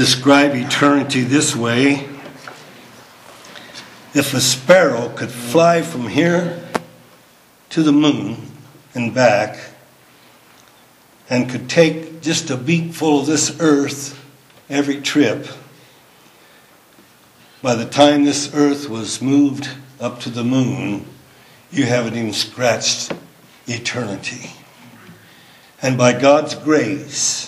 describe eternity this way. If a sparrow could fly from here to the moon and back, and could take just a beakful of this earth every trip, by the time this earth was moved up to the moon, you haven't even scratched eternity. And by God's grace,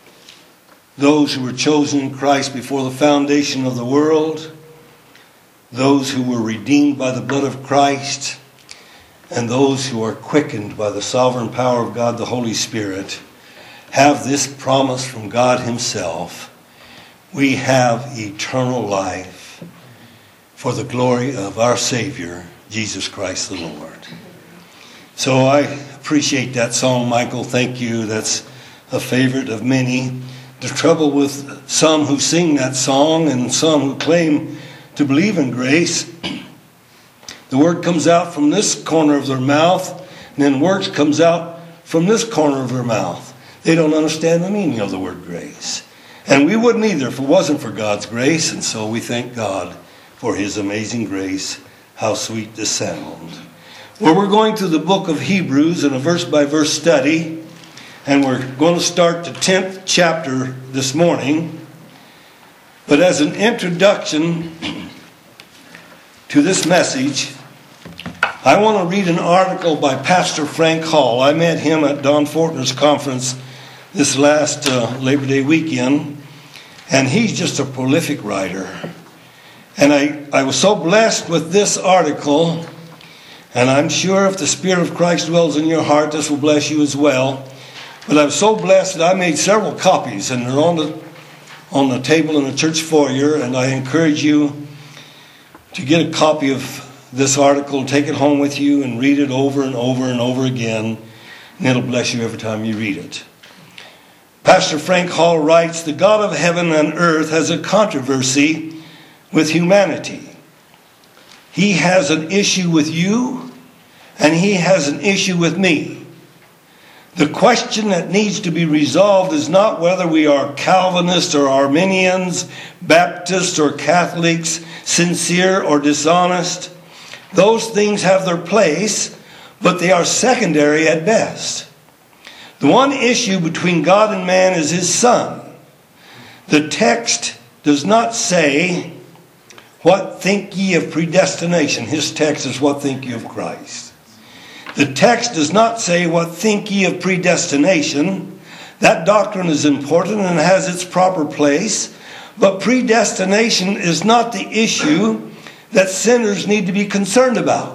those who were chosen in Christ before the foundation of the world, those who were redeemed by the blood of Christ, and those who are quickened by the sovereign power of God the Holy Spirit, have this promise from God Himself. We have eternal life for the glory of our Savior, Jesus Christ the Lord. So I appreciate that song, Michael. Thank you. That's a favorite of many. The trouble with some who sing that song and some who claim to believe in grace, the word comes out from this corner of their mouth, and then words comes out from this corner of their mouth. They don't understand the meaning of the word grace. And we wouldn't either if it wasn't for God's grace. And so we thank God for His amazing grace. How sweet the sound. Well, we're going through the book of Hebrews in a verse-by-verse study. And we're going to start the 10th chapter this morning. But as an introduction to this message, I want to read an article by Pastor Frank Hall. I met him at Don Fortner's conference this last Labor Day weekend, and he's just a prolific writer. And I was so blessed with this article, and I'm sure if the Spirit of Christ dwells in your heart, this will bless you as well. But I was so blessed that I made several copies, and they're on the table in the church foyer, and I encourage you to get a copy of this article, take it home with you, and read it over and over and over again, and it'll bless you every time you read it. Pastor Frank Hall writes, "The God of heaven and earth has a controversy with humanity. He has an issue with you, and He has an issue with me. The question that needs to be resolved is not whether we are Calvinists or Arminians, Baptists or Catholics, sincere or dishonest. Those things have their place, but they are secondary at best. The one issue between God and man is His Son. The text does not say, 'What think ye of predestination?' His text is, 'What think ye of Christ?' The text does not say, 'What think ye of predestination?' That doctrine is important and has its proper place, but predestination is not the issue that sinners need to be concerned about.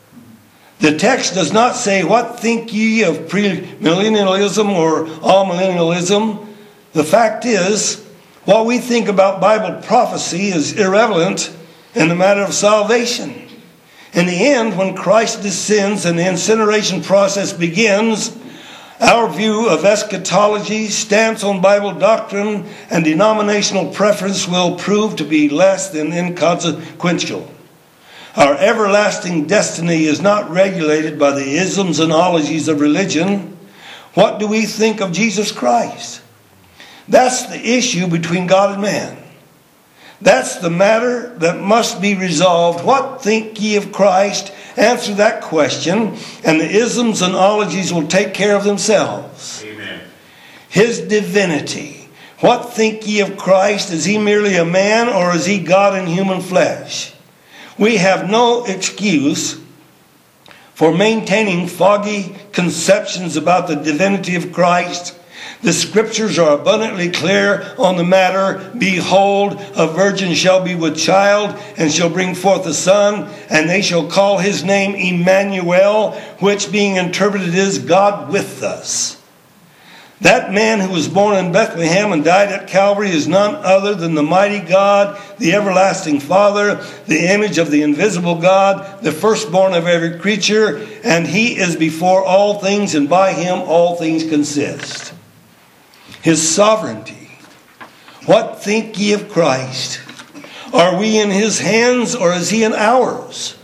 The text does not say, 'What think ye of premillennialism or amillennialism?' The fact is, what we think about Bible prophecy is irrelevant in the matter of salvation. In the end, when Christ descends and the incineration process begins, our view of eschatology, stance on Bible doctrine, and denominational preference will prove to be less than inconsequential. Our everlasting destiny is not regulated by the isms and ologies of religion. What do we think of Jesus Christ? That's the issue between God and man. That's the matter that must be resolved. What think ye of Christ? Answer that question, and the isms and ologies will take care of themselves. Amen. His divinity. What think ye of Christ? Is He merely a man, or is He God in human flesh? We have no excuse for maintaining foggy conceptions about the divinity of Christ. The Scriptures are abundantly clear on the matter. "Behold, a virgin shall be with child, and shall bring forth a son, and they shall call His name Emmanuel," which being interpreted is God with us. That man who was born in Bethlehem and died at Calvary is none other than the mighty God, the everlasting Father, the image of the invisible God, the firstborn of every creature, and He is before all things, and by Him all things consist. His sovereignty. What think ye of Christ? Are we in His hands, or is He in ours?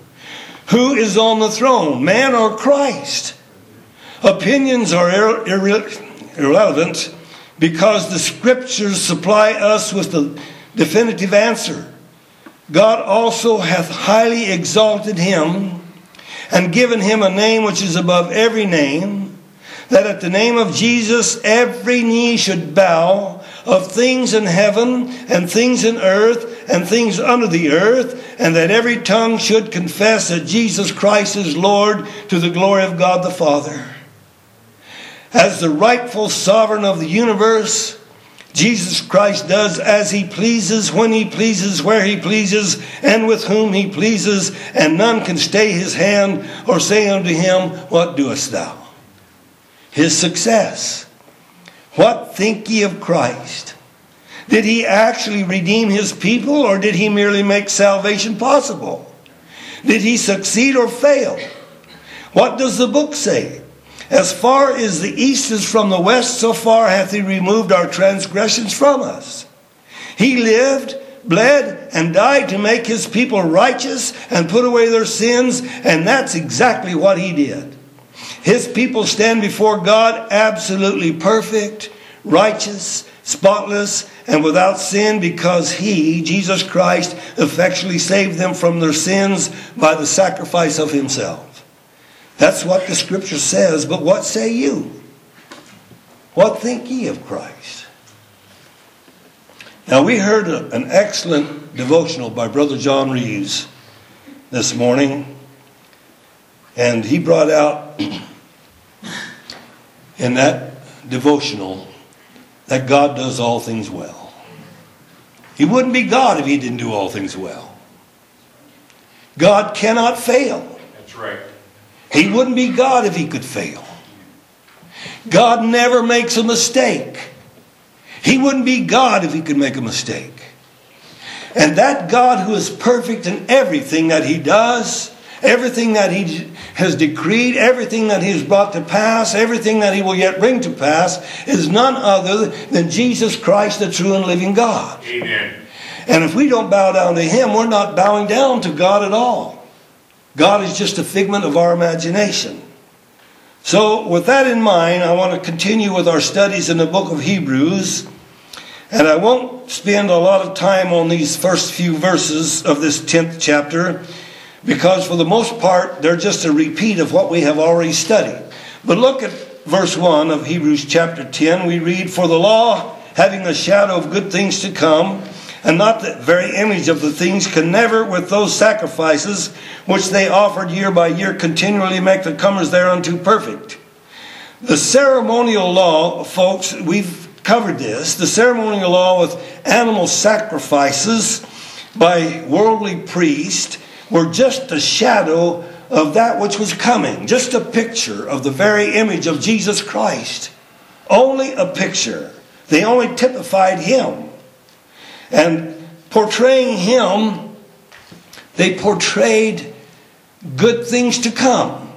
Who is on the throne, man or Christ? Opinions are irrelevant because the Scriptures supply us with the definitive answer. God also hath highly exalted him, and given him a name which is above every name, that at the name of Jesus every knee should bow, of things in heaven, and things in earth, and things under the earth, and that every tongue should confess that Jesus Christ is Lord, to the glory of God the Father. As the rightful sovereign of the universe, Jesus Christ does as he pleases, when he pleases, where he pleases, and with whom he pleases, and none can stay his hand or say unto him, What doest thou? His success. What think ye of Christ? Did he actually redeem his people, or did he merely make salvation possible? Did he succeed or fail? What does the book say? As far as the east is from the west, so far hath he removed our transgressions from us. He lived, bled, and died to make his people righteous and put away their sins, and that's exactly what he did. His people stand before God absolutely perfect, righteous, spotless, and without sin, because he, Jesus Christ, effectually saved them from their sins by the sacrifice of himself. That's what the Scripture says, but what say you? What think ye of Christ? Now, we heard an excellent devotional by Brother John Reeves this morning, and he brought out in that devotional that God does all things well. He wouldn't be God if he didn't do all things well. God cannot fail. That's right. He wouldn't be God if he could fail. God never makes a mistake. He wouldn't be God if he could make a mistake. And that God who is perfect in everything that he does, everything that he has decreed, everything that he has brought to pass, everything that he will yet bring to pass, is none other than Jesus Christ, the true and living God. Amen. And if we don't bow down to him, we're not bowing down to God at all. God is just a figment of our imagination. So with that in mind, I want to continue with our studies in the book of Hebrews. And I won't spend a lot of time on these first few verses of this 10th chapter, because for the most part, they're just a repeat of what we have already studied. But look at verse 1 of Hebrews chapter 10. We read, For the law, having a shadow of good things to come, and not the very image of the things, can never, with those sacrifices which they offered year by year, continually make the comers thereunto perfect. The ceremonial law, folks, we've covered this. The ceremonial law with animal sacrifices by worldly priests were just a shadow of that which was coming. Just a picture of the very image of Jesus Christ. Only a picture. They only typified him. And portraying him, they portrayed good things to come.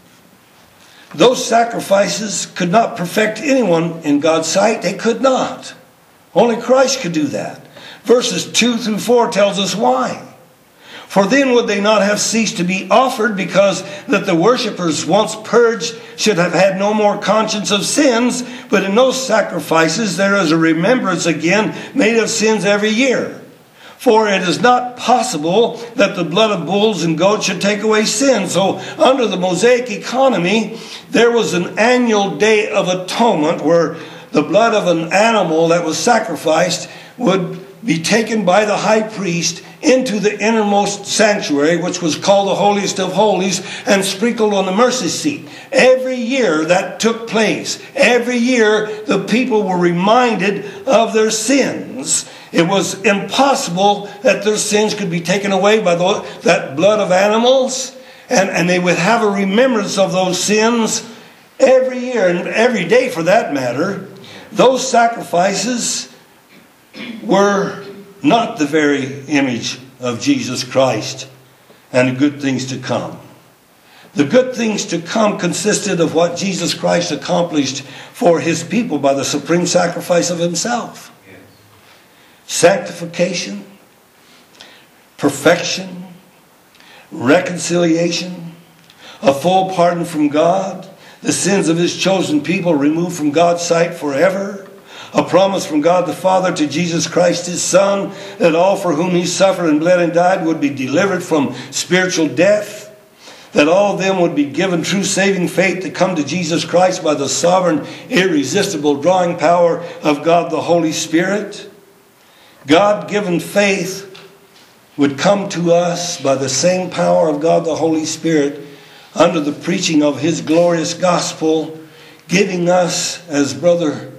Those sacrifices could not perfect anyone in God's sight. They could not. Only Christ could do that. Verses 2 through 4 tells us why. For then would they not have ceased to be offered, because that the worshippers once purged should have had no more conscience of sins, but in those sacrifices there is a remembrance again made of sins every year. For it is not possible that the blood of bulls and goats should take away sin. So under the Mosaic economy, there was an annual day of atonement where the blood of an animal that was sacrificed would be taken by the high priest into the innermost sanctuary, which was called the holiest of holies, and sprinkled on the mercy seat. Every year that took place. Every year the people were reminded of their sins. It was impossible that their sins could be taken away by that blood of animals, and they would have a remembrance of those sins every year, and every day for that matter. Those sacrifices were not the very image of Jesus Christ and the good things to come. The good things to come consisted of what Jesus Christ accomplished for his people by the supreme sacrifice of himself. Yes. Sanctification, perfection, reconciliation, a full pardon from God, the sins of his chosen people removed from God's sight forever, A promise from God the Father to Jesus Christ his Son, that all for whom he suffered and bled and died would be delivered from spiritual death, that all of them would be given true saving faith to come to Jesus Christ by the sovereign, irresistible drawing power of God the Holy Spirit. God-given faith would come to us by the same power of God the Holy Spirit under the preaching of his glorious gospel, giving us, as Brother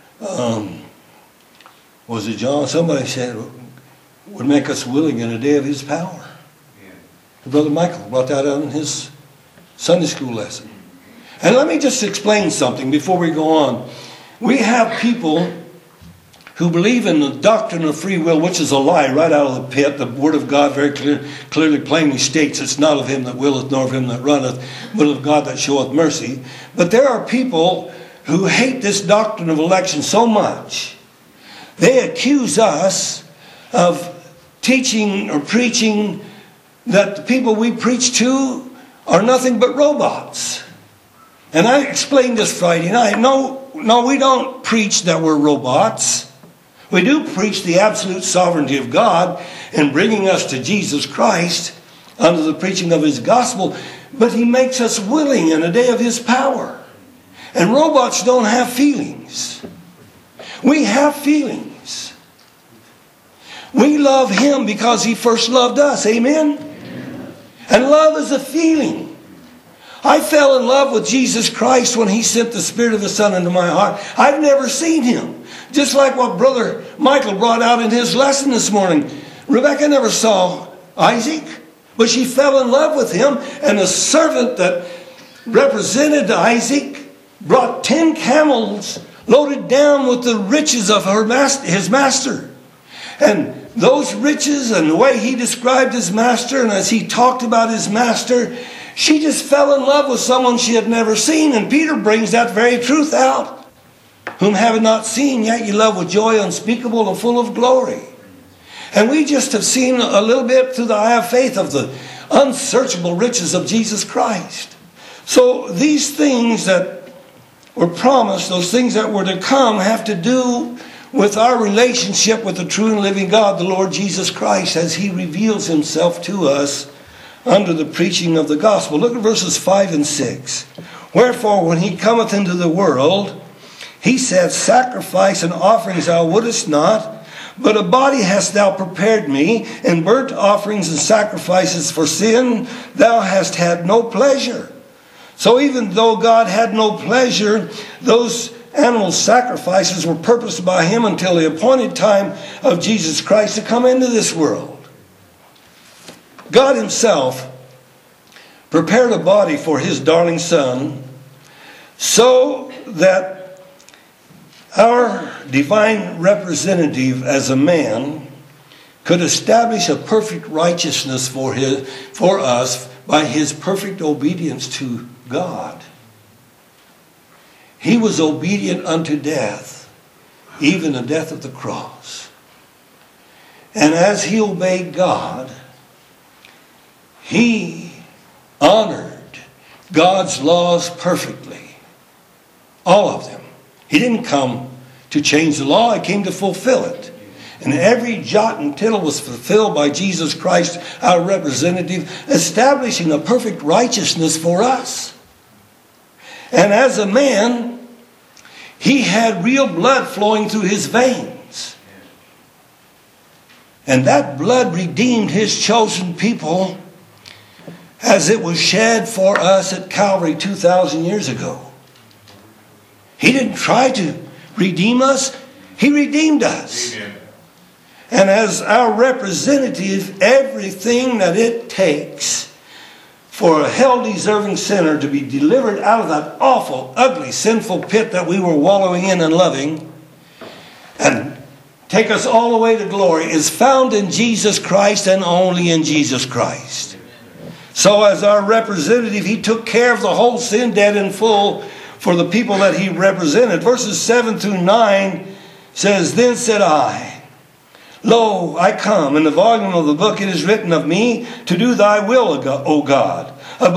was it John? Somebody said, would make us willing in the day of his power. Yeah. Brother Michael brought that out in his Sunday school lesson. And let me just explain something before we go on. We have people who believe in the doctrine of free will, which is a lie right out of the pit. The Word of God very clearly, plainly states, it's not of him that willeth, nor of him that runneth, but of God that showeth mercy. But there are people who hate this doctrine of election so much, they accuse us of teaching or preaching that the people we preach to are nothing but robots. And I explained this Friday night. No, we don't preach that we're robots. We do preach the absolute sovereignty of God in bringing us to Jesus Christ under the preaching of his gospel, but he makes us willing in the day of his power. And robots don't have feelings. We have feelings. We love him because he first loved us. Amen? And love is a feeling. I fell in love with Jesus Christ when he sent the Spirit of the Son into my heart. I've never seen him. Just like what Brother Michael brought out in his lesson this morning. Rebecca never saw Isaac, but she fell in love with him. And the servant that represented Isaac brought 10 camels loaded down with the riches of his master. And those riches and the way he described his master, and as he talked about his master, she just fell in love with someone she had never seen. And Peter brings that very truth out. Whom have not seen, yet you love with joy unspeakable and full of glory. And we just have seen a little bit through the eye of faith of the unsearchable riches of Jesus Christ. So these things that were promised, those things that were to come, have to do with our relationship with the true and living God, the Lord Jesus Christ, as he reveals himself to us under the preaching of the gospel. Look at verses 5 and 6. Wherefore, when he cometh into the world, he said, sacrifice and offerings thou wouldest not, but a body hast thou prepared me, and burnt offerings and sacrifices for sin thou hast had no pleasure. So even though God had no pleasure, those animal sacrifices were purposed by him until the appointed time of Jesus Christ to come into this world. God himself prepared a body for his darling Son so that our divine representative as a man could establish a perfect righteousness for us by his perfect obedience to God. He was obedient unto death, even the death of the cross. And as he obeyed God, he honored God's laws perfectly. All of them. He didn't come to change the law, he came to fulfill it. And every jot and tittle was fulfilled by Jesus Christ, our representative, establishing a perfect righteousness for us. And as a man, he had real blood flowing through his veins. And that blood redeemed his chosen people as it was shed for us at Calvary 2,000 years ago. He didn't try to redeem us. He redeemed us. Amen. And as our representative, everything that it takes for a hell-deserving sinner to be delivered out of that awful, ugly, sinful pit that we were wallowing in and loving, and take us all the way to glory, is found in Jesus Christ and only in Jesus Christ. So as our representative, he took care of the whole sin debt in full for the people that he represented. Verses 7 through 9 says, Then said I, Lo, I come. In the volume of the book it is written of me to do thy will, O God, above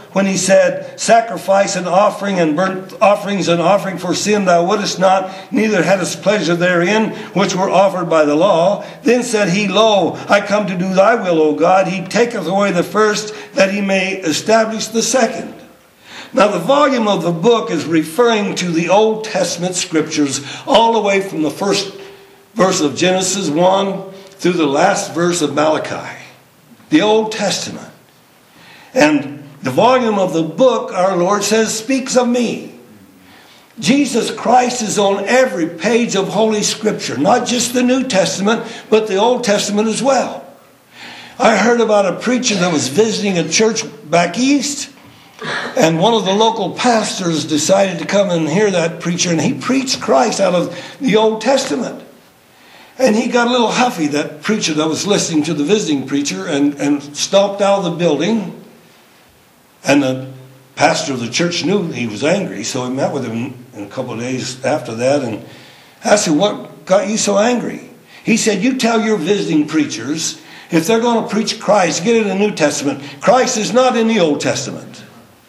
when he said, sacrifice and offering and burnt offerings and offering for sin thou wouldest not, neither hadst pleasure therein, which were offered by the law. Then said he, Lo, I come to do thy will, O God. He taketh away the first, that he may establish the second. Now the volume of the book is referring to the Old Testament scriptures all the way from the first verse of Genesis 1 through the last verse of Malachi. The Old Testament. And the volume of the book, our Lord says, speaks of me. Jesus Christ is on every page of Holy Scripture. Not just the New Testament, but the Old Testament as well. I heard about a preacher that was visiting a church back east. And one of the local pastors decided to come and hear that preacher. And he preached Christ out of the Old Testament. And he got a little huffy, that preacher that was listening to the visiting preacher, and stomped out of the building. And the pastor of the church knew he was angry, so he met with him in a couple of days after that and asked him, what got you so angry? He said, you tell your visiting preachers, if they're going to preach Christ, get it in the New Testament. Christ is not in the Old Testament.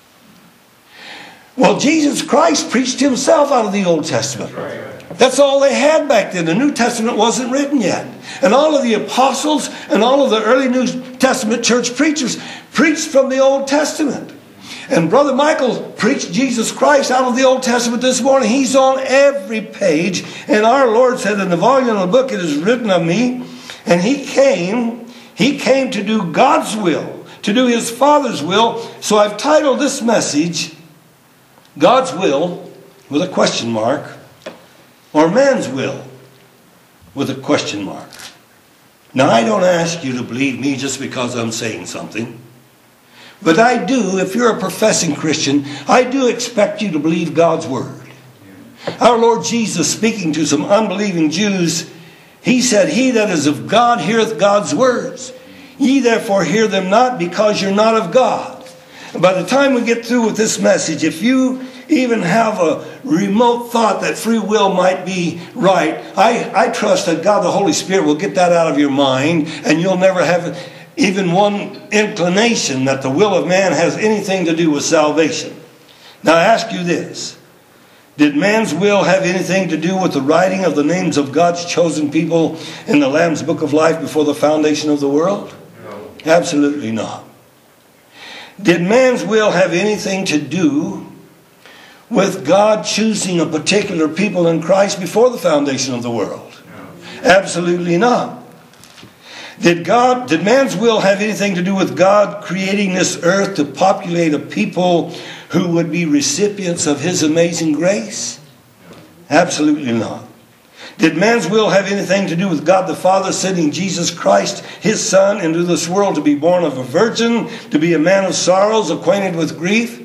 Well, Jesus Christ preached himself out of the Old Testament. That's all they had back then. The New Testament wasn't written yet. And all of the apostles and all of the early New Testament church preachers preached from the Old Testament. And Brother Michael preached Jesus Christ out of the Old Testament this morning. He's on every page. And our Lord said in the volume of the book, it is written of me. And he came to do God's will, to do his Father's will. So I've titled this message, God's Will, with a question mark, or man's will, with a question mark. Now, I don't ask you to believe me just because I'm saying something. But I do, if you're a professing Christian, I do expect you to believe God's Word. Our Lord Jesus, speaking to some unbelieving Jews, he said, he that is of God heareth God's words. Ye therefore hear them not, because you're not of God. And by the time we get through with this message, if you even have a remote thought that free will might be right, I trust that God the Holy Spirit will get that out of your mind, and you'll never have even one inclination that the will of man has anything to do with salvation. Now I ask you this. Did man's will have anything to do with the writing of the names of God's chosen people in the Lamb's Book of Life before the foundation of the world? No. Absolutely not. Did man's will have anything to do with God choosing a particular people in Christ before the foundation of the world? No. Absolutely not. Did man's will have anything to do with God creating this earth to populate a people who would be recipients of his amazing grace? Absolutely not. Did man's will have anything to do with God the Father sending Jesus Christ, his Son, into this world to be born of a virgin, to be a man of sorrows, acquainted with grief?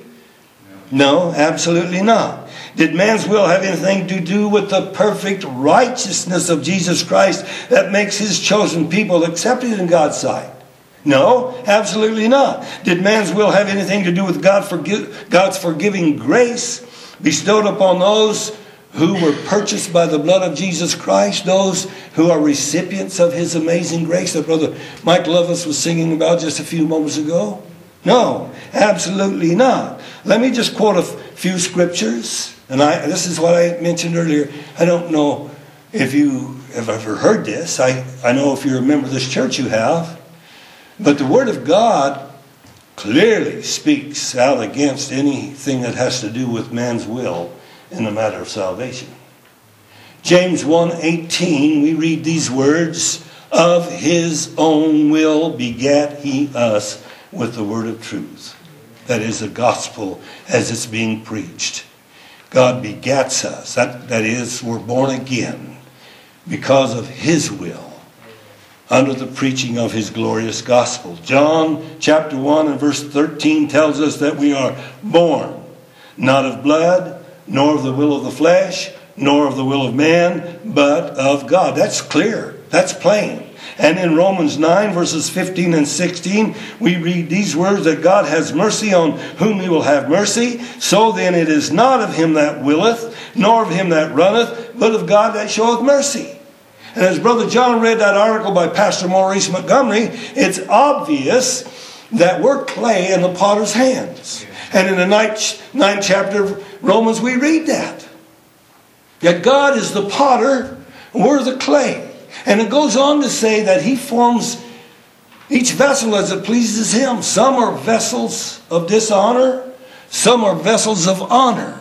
No, absolutely not. Did man's will have anything to do with the perfect righteousness of Jesus Christ that makes his chosen people accepted in God's sight? No, absolutely not. Did man's will have anything to do with God's forgiving grace bestowed upon those who were purchased by the blood of Jesus Christ, those who are recipients of his amazing grace that Brother Mike Loveless was singing about just a few moments ago? No, absolutely not. Let me just quote a few scriptures. And this is what I mentioned earlier. I don't know if you have ever heard this. I know if you're a member of this church you have. But the Word of God clearly speaks out against anything that has to do with man's will in the matter of salvation. James 1:18, we read these words, of his own will begat he us with the word of truth. That is the gospel as it's being preached. God begats us. That is, we're born again because of his will, under the preaching of his glorious gospel. John chapter 1 and verse 13 tells us that we are born, not of blood, nor of the will of the flesh, nor of the will of man, but of God. That's clear. That's plain. And in Romans 9 verses 15 and 16, we read these words, that God has mercy on whom he will have mercy. So then it is not of him that willeth, nor of him that runneth, but of God that showeth mercy. And as Brother John read that article by Pastor Maurice Montgomery, it's obvious that we're clay in the potter's hands. And in the ninth chapter of Romans, we read that. That God is the potter, and we're the clay. And it goes on to say that He forms each vessel as it pleases Him. Some are vessels of dishonor, some are vessels of honor.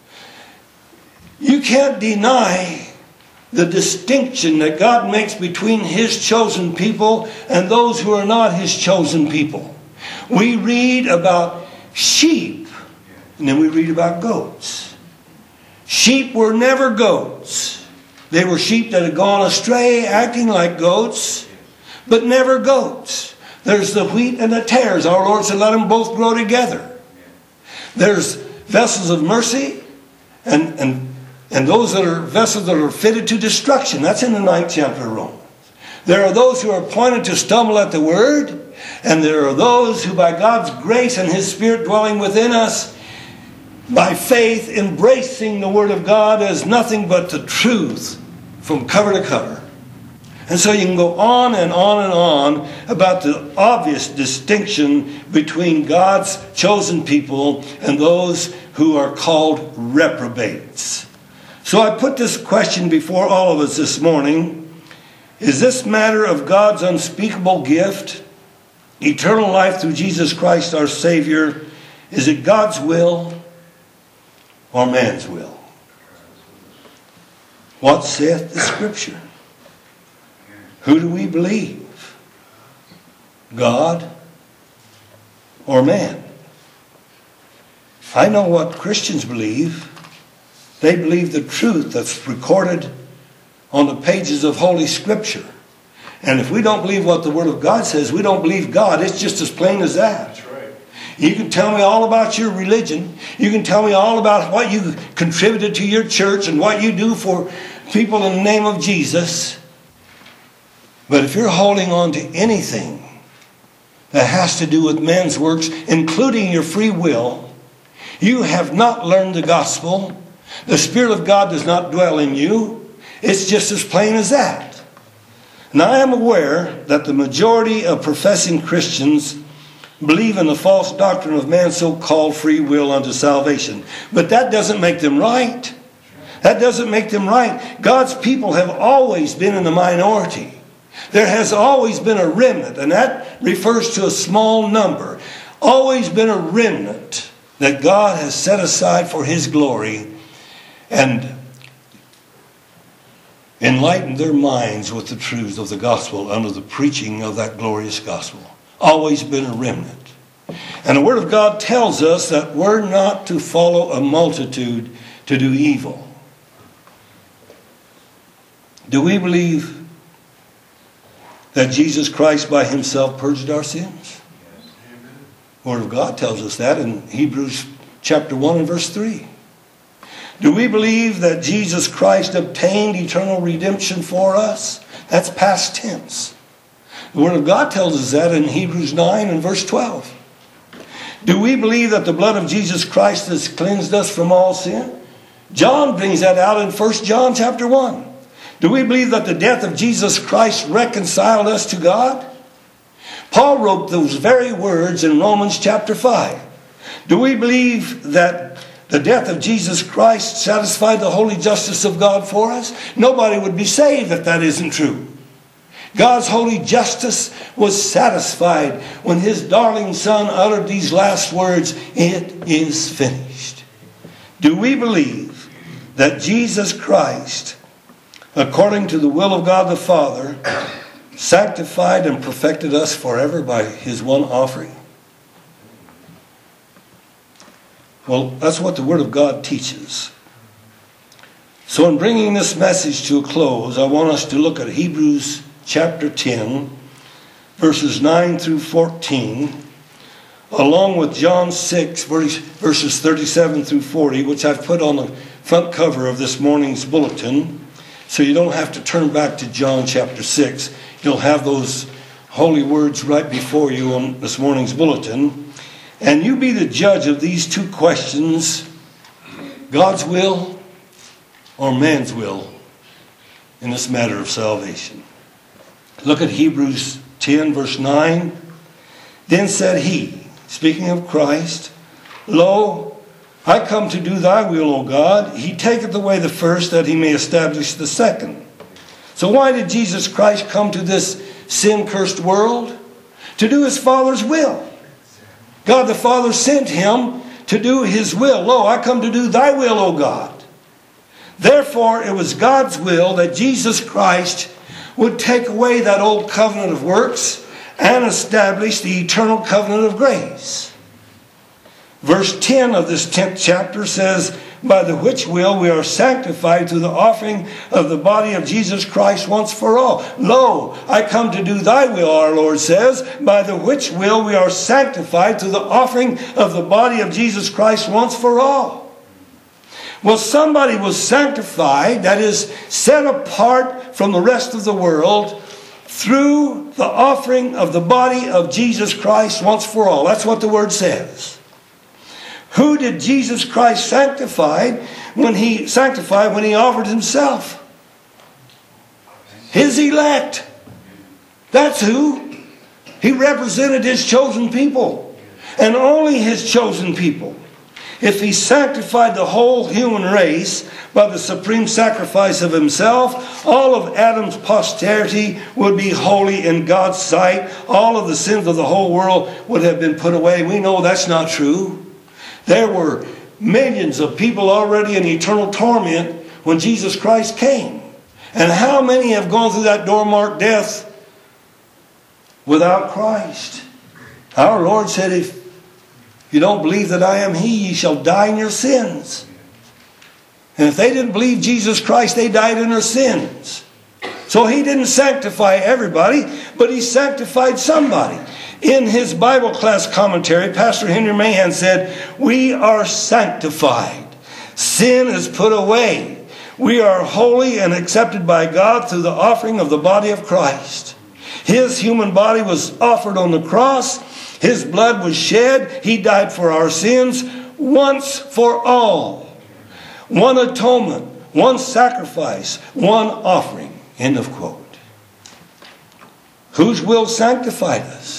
You can't deny the distinction that God makes between His chosen people and those who are not His chosen people. We read about sheep, and then we read about goats. Sheep were never goats. They were sheep that had gone astray, acting like goats, but never goats. There's the wheat and the tares. Our Lord said, let them both grow together. There's vessels of mercy and those that are vessels that are fitted to destruction. That's in the 9th chapter of Romans. There are those who are appointed to stumble at the word, and there are those who by God's grace and His Spirit dwelling within us, by faith embracing the Word of God as nothing but the truth from cover to cover. And so you can go on and on and on about the obvious distinction between God's chosen people and those who are called reprobates. So I put this question before all of us this morning. Is this matter of God's unspeakable gift, eternal life through Jesus Christ our Savior, is it God's will or man's will? What saith the Scripture? Who do we believe? God or man? I know what Christians believe. They believe the truth that's recorded on the pages of Holy Scripture. And if we don't believe what the Word of God says, we don't believe God. It's just as plain as that. That's right. You can tell me all about your religion. You can tell me all about what you contributed to your church and what you do for people in the name of Jesus. But if you're holding on to anything that has to do with men's works, including your free will, you have not learned the gospel. The Spirit of God does not dwell in you. It's just as plain as that. And I am aware that the majority of professing Christians believe in the false doctrine of man's so-called free will unto salvation. But that doesn't make them right. That doesn't make them right. God's people have always been in the minority. There has always been a remnant, and that refers to a small number. Always been a remnant that God has set aside for His glory and enlightened their minds with the truths of the gospel under the preaching of that glorious gospel. Always been a remnant. And the Word of God tells us that we're not to follow a multitude to do evil. Do we believe that Jesus Christ by Himself purged our sins? The Word of God tells us that in Hebrews chapter 1 and verse 3. Do we believe that Jesus Christ obtained eternal redemption for us? That's past tense. The Word of God tells us that in Hebrews 9 and verse 12. Do we believe that the blood of Jesus Christ has cleansed us from all sin? John brings that out in 1 John chapter 1. Do we believe that the death of Jesus Christ reconciled us to God? Paul wrote those very words in Romans chapter 5. Do we believe that the death of Jesus Christ satisfied the holy justice of God for us? Nobody would be saved if that isn't true. God's holy justice was satisfied when His darling Son uttered these last words, "It is finished." Do we believe that Jesus Christ, according to the will of God the Father, sanctified and perfected us forever by His one offering? Well, that's what the Word of God teaches. So in bringing this message to a close, I want us to look at Hebrews chapter 10, verses 9 through 14, along with John 6, verses 37 through 40, which I've put on the front cover of this morning's bulletin. So you don't have to turn back to John chapter 6. You'll have those holy words right before you on this morning's bulletin. And you be the judge of these two questions: God's will or man's will in this matter of salvation. Look at Hebrews 10 verse 9. Then said he, speaking of Christ, Lo, I come to do thy will, O God. He taketh away the first, that he may establish the second. So why did Jesus Christ come to this sin-cursed world? To do his Father's will. God the Father sent him to do his will. Lo, I come to do thy will, O God. Therefore, it was God's will that Jesus Christ would take away that old covenant of works and establish the eternal covenant of grace. Verse 10 of this 10th chapter says, By the which will we are sanctified through the offering of the body of Jesus Christ once for all. Lo, I come to do thy will, our Lord says. By the which will we are sanctified through the offering of the body of Jesus Christ once for all. Well, somebody was sanctified, that is, set apart from the rest of the world, through the offering of the body of Jesus Christ once for all. That's what the word says. Who did Jesus Christ sanctify when he offered himself? His elect. That's who. He represented his chosen people. And only his chosen people. If he sanctified the whole human race by the supreme sacrifice of himself, all of Adam's posterity would be holy in God's sight. All of the sins of the whole world would have been put away. We know that's not true. There were millions of people already in eternal torment when Jesus Christ came. And how many have gone through that door-marked death without Christ? Our Lord said, if you don't believe that I am He, ye shall die in your sins. And if they didn't believe Jesus Christ, they died in their sins. So He didn't sanctify everybody, but He sanctified somebody. In his Bible class commentary, Pastor Henry Mahan said, we are sanctified. Sin is put away. We are holy and accepted by God through the offering of the body of Christ. His human body was offered on the cross. His blood was shed. He died for our sins once for all. One atonement, one sacrifice, one offering. End of quote. Whose will sanctified us?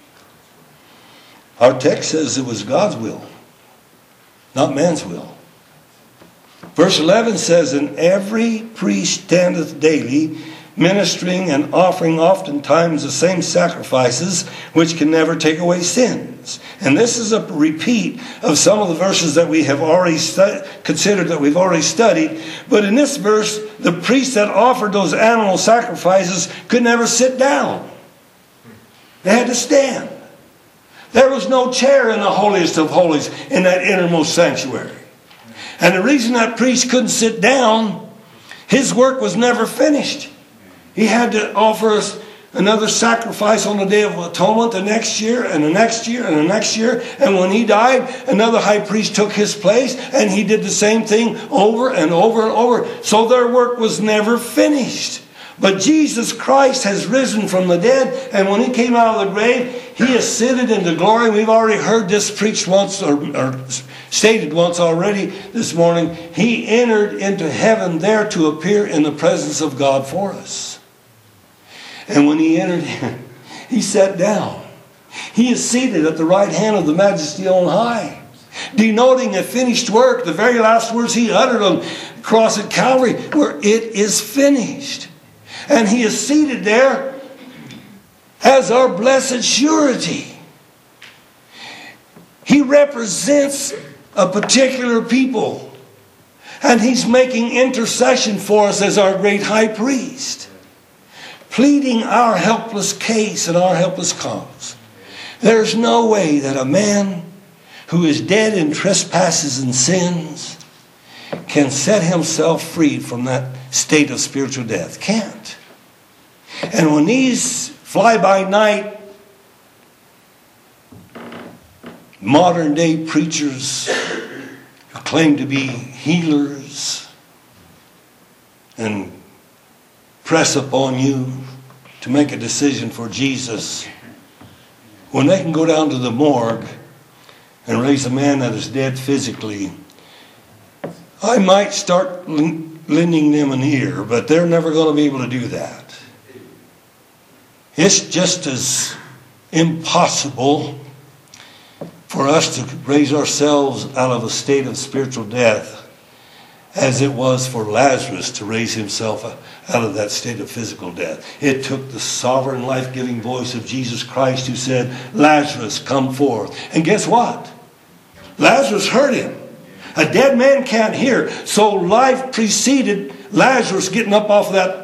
Our text says it was God's will, not man's will. Verse 11 says, And every priest standeth daily, ministering and offering oftentimes the same sacrifices, which can never take away sins. And this is a repeat of some of the verses that we have already considered, that we've already studied. But in this verse, the priests that offered those animal sacrifices could never sit down. They had to stand. There was no chair in the holiest of holies in that innermost sanctuary. And the reason that priest couldn't sit down, his work was never finished. He had to offer us another sacrifice on the Day of Atonement the next year, and the next year, and the next year. And when he died, another high priest took his place, and he did the same thing over and over and over. So their work was never finished. But Jesus Christ has risen from the dead, and when He came out of the grave, He ascended into glory. We've already heard this preached once, or stated once already this morning. He entered into heaven there to appear in the presence of God for us. And when He entered in, He sat down. He is seated at the right hand of the Majesty on high, denoting a finished work. The very last words He uttered on the cross at Calvary were, "It is finished." And He is seated there as our blessed surety. He represents a particular people. And He's making intercession for us as our great high priest, pleading our helpless case and our helpless cause. There's no way that a man who is dead in trespasses and sins can set himself free from that state of spiritual death. Can't. And when these fly-by-night modern day preachers who claim to be healers and press upon you to make a decision for Jesus, when they can go down to the morgue and raise a man that is dead physically, I might start lending them an ear, but they're never going to be able to do that. It's just as impossible for us to raise ourselves out of a state of spiritual death as it was for Lazarus to raise himself out of that state of physical death. It took the sovereign, life-giving voice of Jesus Christ who said, Lazarus, come forth. And guess what? Lazarus heard him. A dead man can't hear. So life preceded Lazarus getting up off that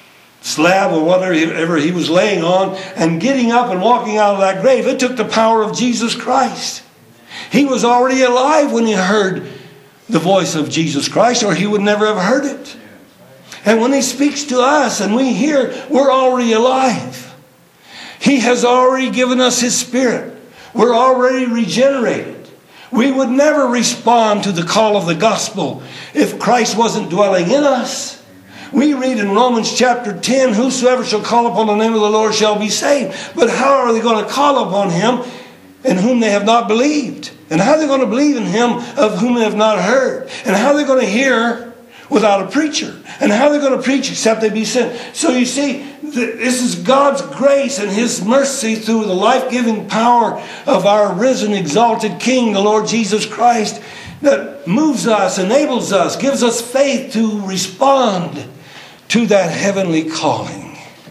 slab or whatever he was laying on and getting up and walking out of that grave. It took the power of Jesus Christ. He was already alive when he heard the voice of Jesus Christ, or he would never have heard it. And when he speaks to us and we hear, we're already alive. He has already given us his Spirit. We're already regenerated. We would never respond to the call of the gospel if Christ wasn't dwelling in us. We read in Romans chapter 10, whosoever shall call upon the name of the Lord shall be saved. But how are they going to call upon him in whom they have not believed? And how are they going to believe in him of whom they have not heard? And how are they going to hear without a preacher? And how are they going to preach except they be sent? So you see, this is God's grace and his mercy through the life-giving power of our risen, exalted King, the Lord Jesus Christ, that moves us, enables us, gives us faith to respond to that heavenly calling.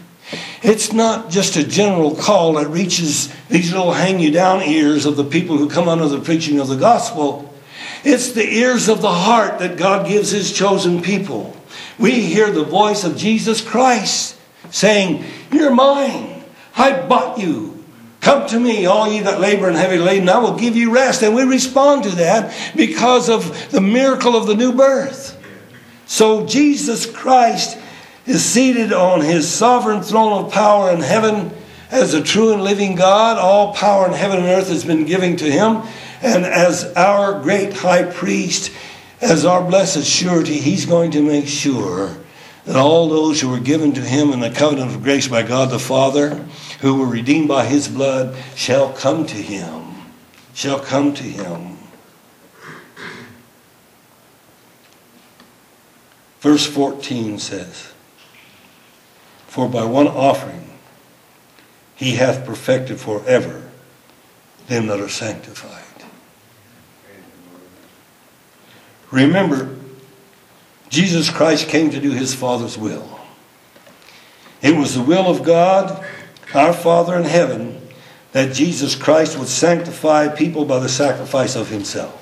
It's not just a general call that reaches these little hang-you-down ears of the people who come under the preaching of the gospel. It's the ears of the heart that God gives his chosen people. We hear the voice of Jesus Christ saying, you're mine. I bought you. Come to me, all ye that labor and heavy laden, I will give you rest. And we respond to that because of the miracle of the new birth. So Jesus Christ is seated on his sovereign throne of power in heaven as a true and living God. All power in heaven and earth has been given to him. And as our great high priest, as our blessed surety, he's going to make sure that all those who were given to him in the covenant of grace by God the Father, who were redeemed by his blood, shall come to him. Shall come to him. Verse 14 says, for by one offering he hath perfected forever them that are sanctified. Remember, Jesus Christ came to do his Father's will. It was the will of God, our Father in heaven, that Jesus Christ would sanctify people by the sacrifice of himself.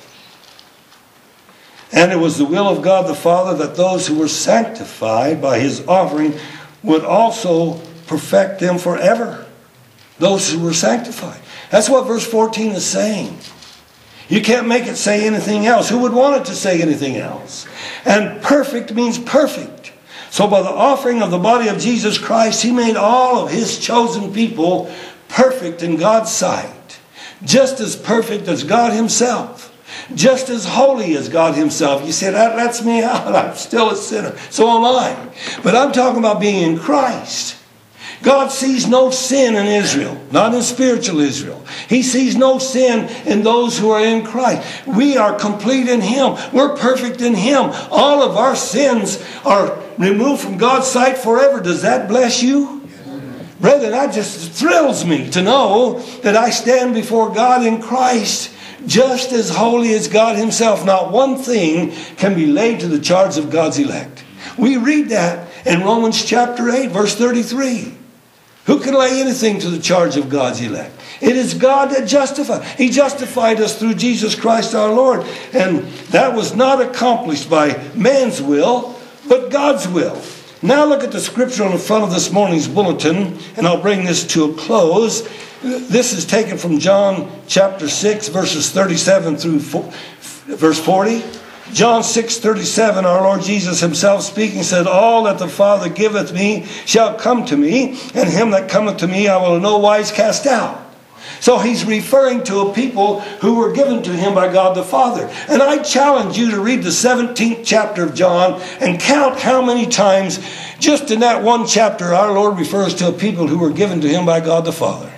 And it was the will of God the Father that those who were sanctified by his offering would also perfect them forever. Those who were sanctified. That's what verse 14 is saying. You can't make it say anything else. Who would want it to say anything else? And perfect means perfect. So by the offering of the body of Jesus Christ, he made all of his chosen people perfect in God's sight. Just as perfect as God himself. Just as holy as God himself. You say, that lets me out. I'm still a sinner. So am I. But I'm talking about being in Christ. God sees no sin in Israel. Not in spiritual Israel. He sees no sin in those who are in Christ. We are complete in him. We're perfect in him. All of our sins are removed from God's sight forever. Does that bless you? Brethren, that just thrills me to know that I stand before God in Christ just as holy as God himself. Not one thing can be laid to the charge of God's elect. We read that in Romans chapter 8, verse 33. Who can lay anything to the charge of God's elect? It is God that justifies. He justified us through Jesus Christ our Lord. And that was not accomplished by man's will, but God's will. Now look at the scripture on the front of this morning's bulletin, and I'll bring this to a close. This is taken from John chapter 6, verses 37 through verse 40. John 6:37, our Lord Jesus himself speaking said, all that the Father giveth me shall come to me, and him that cometh to me I will in no wise cast out. So he's referring to a people who were given to him by God the Father. And I challenge you to read the 17th chapter of John and count how many times just in that one chapter our Lord refers to a people who were given to him by God the Father.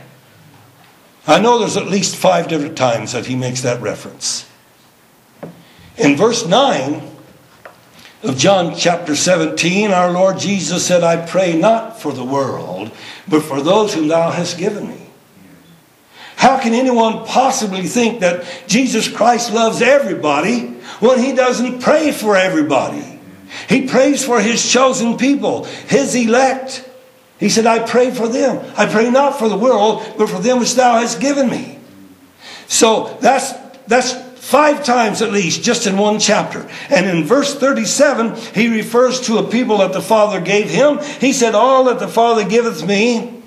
I know there's at least 5 different times that he makes that reference. In verse 9 of John chapter 17, our Lord Jesus said, I pray not for the world, but for those whom thou hast given me. How can anyone possibly think that Jesus Christ loves everybody when he doesn't pray for everybody? He prays for his chosen people, his elect. He said, I pray for them. I pray not for the world, but for them which thou hast given me. So that's 5 times at least, just in one chapter. And in verse 37, he refers to a people that the Father gave him. He said, all that the Father giveth me,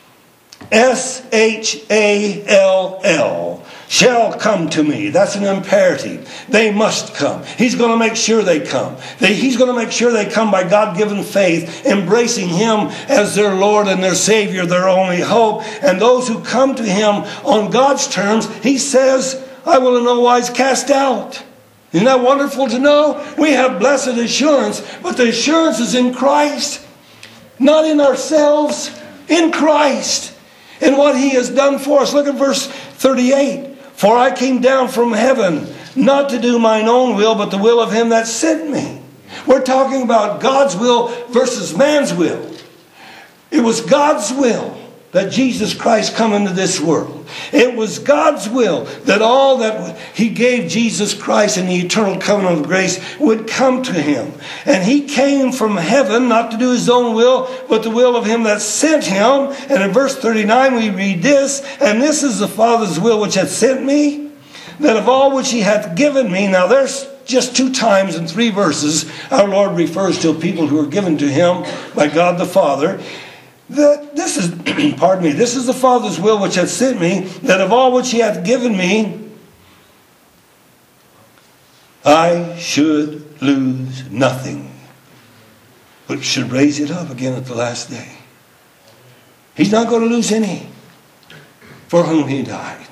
S-H-A-L-L, shall come to me. That's an imperative. They must come. He's going to make sure they come. He's going to make sure they come by God-given faith, embracing him as their Lord and their Savior, their only hope. And those who come to him on God's terms, he says, I will in no wise cast out. Isn't that wonderful to know? We have blessed assurance, but the assurance is in Christ, not in ourselves, in Christ, in what he has done for us. Look at verse 38. For I came down from heaven, not to do mine own will, but the will of him that sent me. We're talking about God's will versus man's will. It was God's will that Jesus Christ come into this world. It was God's will that all that he gave Jesus Christ in the eternal covenant of grace would come to him. And he came from heaven not to do his own will, but the will of him that sent him. And in verse 39 we read this, and this is the Father's will which hath sent me, that of all which he hath given me. Now there's just 2 times in 3 verses our Lord refers to people who are given to him by God the Father. This is this is the Father's will which hath sent me, that of all which he hath given me, I should lose nothing, but should raise it up again at the last day. He's not going to lose any for whom he died.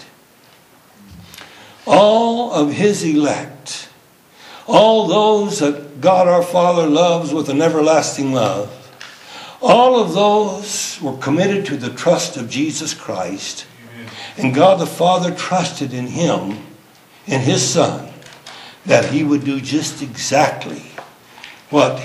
All of his elect, all those that God our Father loves with an everlasting love, all of those were committed to the trust of Jesus Christ. And God the Father trusted in him, in his Son, that he would do just exactly what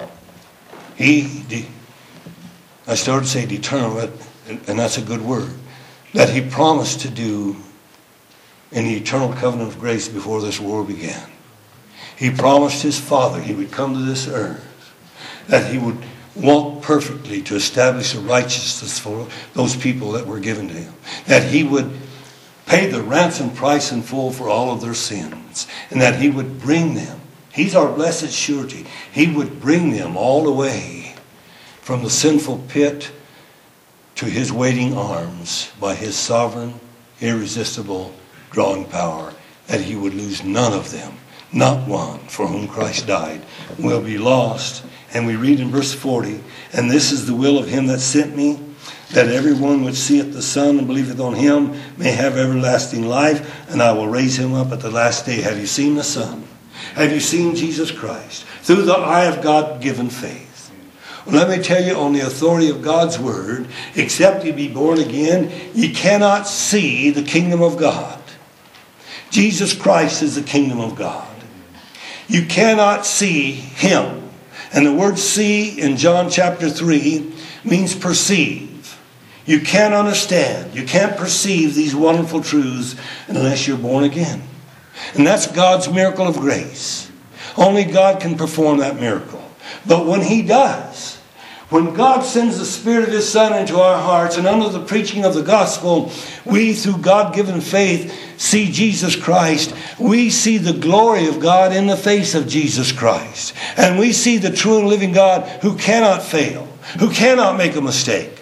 I started to say determined, and that's a good word, that he promised to do in the eternal covenant of grace before this world began. He promised his Father he would come to this earth, that he would walk perfectly to establish a righteousness for those people that were given to him, that he would pay the ransom price in full for all of their sins, and that he would bring them. He's our blessed surety. He would bring them all the way from the sinful pit to his waiting arms by his sovereign, irresistible, drawing power, that he would lose none of them. Not one for whom Christ died will be lost. And we read in verse 40, and this is the will of him that sent me, that everyone which seeth the Son and believeth on him may have everlasting life, and I will raise him up at the last day. Have you seen the Son? Have you seen Jesus Christ? Through the eye of God-given faith. Well, let me tell you, on the authority of God's word, except you be born again, you cannot see the kingdom of God. Jesus Christ is the kingdom of God. You cannot see him. And the word see in John chapter 3 means perceive. You can't understand. You can't perceive these wonderful truths unless you're born again. And that's God's miracle of grace. Only God can perform that miracle. But when he does, when God sends the Spirit of his Son into our hearts, and under the preaching of the gospel, we, through God-given faith, see Jesus Christ. We see the glory of God in the face of Jesus Christ. And we see the true and living God who cannot fail, who cannot make a mistake,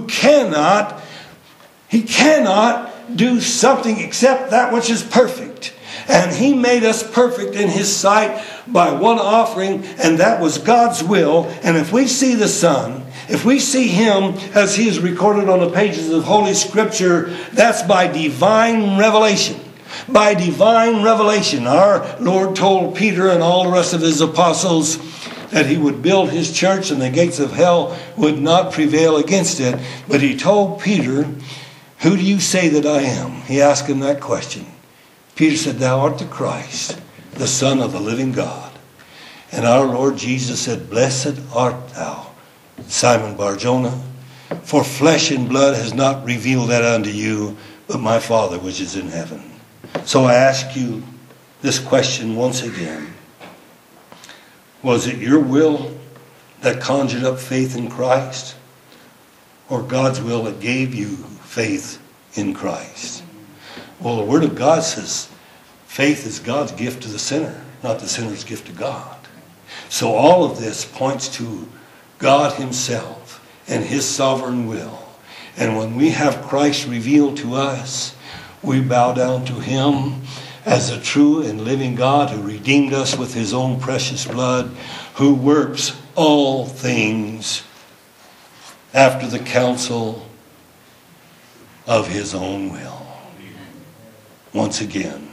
he cannot do something except that which is perfect. And he made us perfect in his sight by one offering, and that was God's will. And if we see the Son, if we see him as he is recorded on the pages of Holy Scripture, that's by divine revelation. By divine revelation. Our Lord told Peter and all the rest of his apostles that he would build his church and the gates of hell would not prevail against it. But he told Peter, who do you say that I am? He asked him that question. Peter said, thou art the Christ, the Son of the living God. And our Lord Jesus said, blessed art thou, Simon Bar-Jonah, for flesh and blood has not revealed that unto you, but my Father which is in heaven. So I ask you this question once again. Was it your will that conjured up faith in Christ, or God's will that gave you faith in Christ? Well, the Word of God says faith is God's gift to the sinner, not the sinner's gift to God. So all of this points to God Himself and His sovereign will. And when we have Christ revealed to us, we bow down to Him as a true and living God who redeemed us with His own precious blood, who works all things after the counsel of His own will. Once again,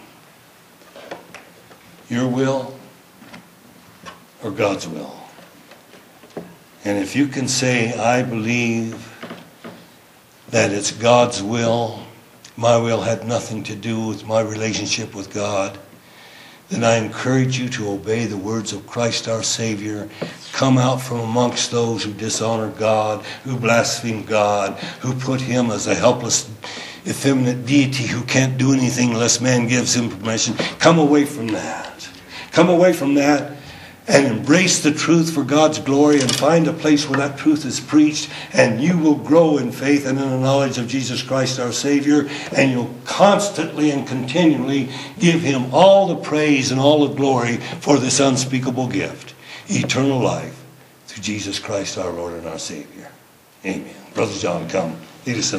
your will or God's will? And if you can say, I believe that it's God's will, my will had nothing to do with my relationship with God, then I encourage you to obey the words of Christ our Savior. Come out from amongst those who dishonor God, who blaspheme God, who put Him as a helpless, effeminate deity who can't do anything unless man gives him permission. Come away from that. Come away from that and embrace the truth for God's glory, and find a place where that truth is preached, and you will grow in faith and in the knowledge of Jesus Christ our Savior, and you'll constantly and continually give Him all the praise and all the glory for this unspeakable gift, eternal life, through Jesus Christ our Lord and our Savior. Amen. Brother John, come. Lead us in